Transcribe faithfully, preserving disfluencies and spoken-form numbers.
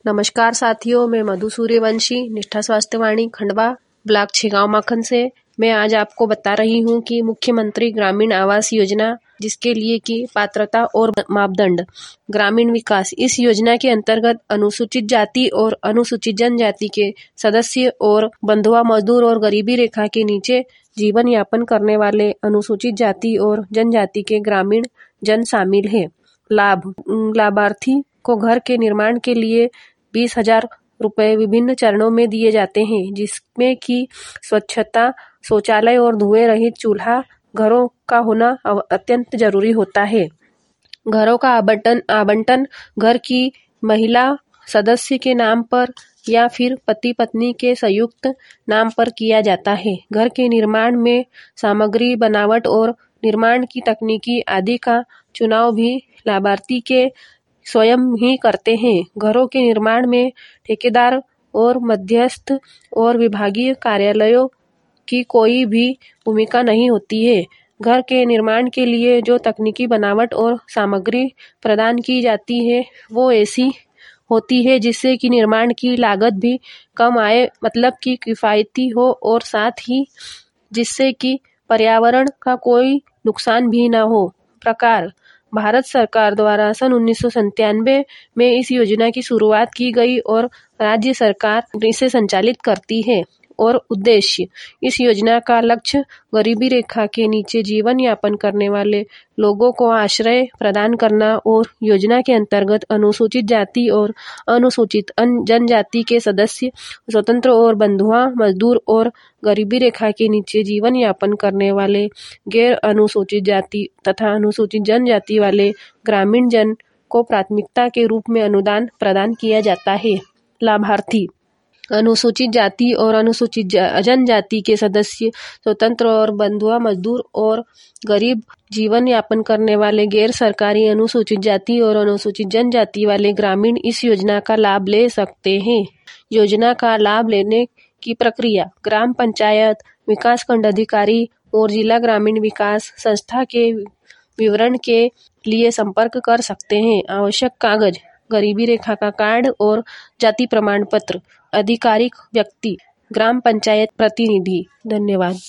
नमस्कार साथियों, मैं मधु सूर्यवंशी निष्ठा स्वास्थ्यवाणी खंडवा ब्लॉक छिगांव माखन से मैं आज आपको बता रही हूं कि मुख्यमंत्री ग्रामीण आवास योजना जिसके लिए की पात्रता और मापदंड ग्रामीण विकास। इस योजना के अंतर्गत अनुसूचित जाति और अनुसूचित जनजाति के सदस्य और बंधुआ मजदूर और गरीबी रेखा के नीचे जीवन यापन करने वाले अनुसूचित जाति और जनजाति के ग्रामीण जन शामिल है। लाभ लाभार्थी को घर के निर्माण के लिए बीस हजार रुपए विभिन्न चरणों में दिए जाते हैं, जिसमें कि स्वच्छता, शौचालय और धुएं रहित चूल्हा घरों का होना अत्यंत जरूरी होता है। घरों का आवंटन आवंटन घर की महिला सदस्य के नाम पर या फिर पति पत्नी के संयुक्त नाम पर किया जाता है। घर के निर्माण में सामग्री, बनावट और निर्माण की तकनीकी आदि का चुनाव भी लाभार्थी के स्वयं ही करते हैं। घरों के निर्माण में ठेकेदार और मध्यस्थ और विभागीय कार्यालयों की कोई भी भूमिका नहीं होती है। घर के निर्माण के लिए जो तकनीकी बनावट और सामग्री प्रदान की जाती है वो ऐसी होती है जिससे कि निर्माण की लागत भी कम आए, मतलब कि किफ़ायती हो, और साथ ही जिससे कि पर्यावरण का कोई नुकसान भी न हो। प्रकार भारत सरकार द्वारा सन उन्नीस सौ संतानवे में इस योजना की शुरुआत की गई और राज्य सरकार इसे संचालित करती है। और उद्देश्य इस योजना का लक्ष्य गरीबी रेखा के नीचे जीवन यापन करने वाले लोगों को आश्रय प्रदान करना और योजना के अंतर्गत अनुसूचित जाति और अनुसूचित जनजाति के सदस्य, स्वतंत्र और बंधुआ मजदूर और गरीबी रेखा के नीचे जीवन यापन करने वाले गैर अनुसूचित जाति तथा अनुसूचित जनजाति वाले ग्रामीण जन को प्राथमिकता के रूप में अनुदान प्रदान किया जाता है। लाभार्थी अनुसूचित जाति और अनुसूचित जनजाति के सदस्य, स्वतंत्र और बंधुआ मजदूर और गरीब जीवन यापन करने वाले गैर सरकारी अनुसूचित जाति और अनुसूचित जनजाति वाले ग्रामीण इस योजना का लाभ ले सकते हैं। योजना का लाभ लेने की प्रक्रिया ग्राम पंचायत, विकास खंड अधिकारी और जिला ग्रामीण विकास संस्था के विवरण के लिए संपर्क कर सकते हैं। आवश्यक कागज गरीबी रेखा का कार्ड और जाति प्रमाण पत्र। आधिकारिक व्यक्ति ग्राम पंचायत प्रतिनिधि। धन्यवाद।